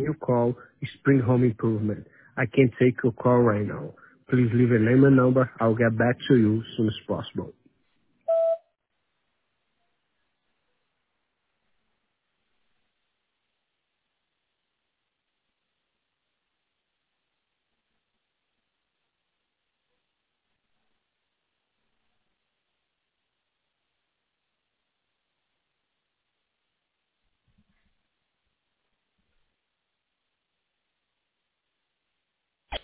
you call Spring Home Improvement. I can't take your call right now. Please leave a name and number. I'll get back to you as soon as possible.